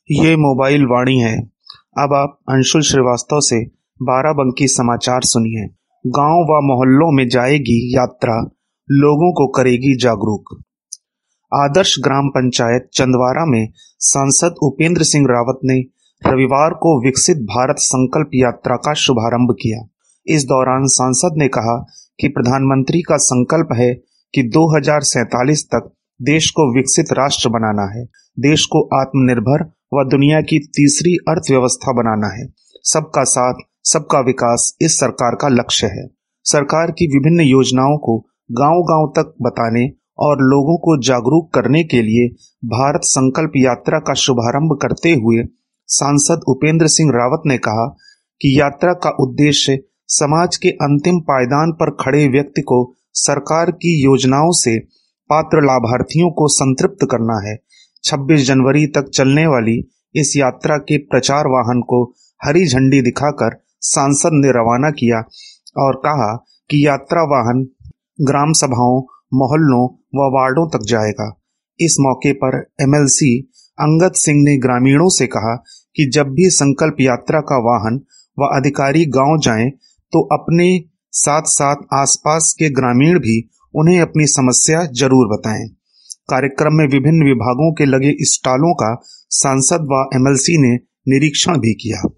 ये मोबाइल वाणी है। अब आप अंशुल श्रीवास्तव से बाराबंकी समाचार सुनिए। गांव व मोहल्लों में जाएगी यात्रा, लोगों को करेगी जागरूक। आदर्श ग्राम पंचायत चंदवारा में सांसद उपेंद्र सिंह रावत ने रविवार को विकसित भारत संकल्प यात्रा का शुभारंभ किया। इस दौरान सांसद ने कहा कि प्रधानमंत्री का संकल्प है कि 2047 तक देश को विकसित राष्ट्र बनाना है, देश को आत्मनिर्भर व दुनिया की तीसरी अर्थव्यवस्था बनाना है। सबका साथ, सबका विकास इस सरकार का लक्ष्य है। सरकार की विभिन्न योजनाओं को गांव-गांव तक बताने और लोगों को जागरूक करने के लिए भारत संकल्प यात्रा का शुभारंभ करते हुए सांसद उपेंद्र सिंह रावत ने कहा कि यात्रा का उद्देश्य समाज के अंतिम पायदान पर खड़े व्यक्ति को सरकार की योजनाओं से पात्र लाभार्थियों को संतृप्त करना है। 26 जनवरी तक चलने वाली इस यात्रा के प्रचार वाहन को हरी झंडी दिखाकर सांसद ने रवाना किया और कहा कि यात्रा वाहन ग्राम सभाओं, मोहल्लों व वार्डों तक जाएगा। इस मौके पर एमएलसी अंगद सिंह ने ग्रामीणों से कहा कि जब भी संकल्प यात्रा का वाहन व अधिकारी गांव जाएं तो अपने साथ साथ आसपास के ग्रामीण भी उन्हें अपनी समस्या जरूर बताएं। कार्यक्रम में विभिन्न विभागों के लगे स्टॉलों का सांसद व एमएलसी ने निरीक्षण भी किया।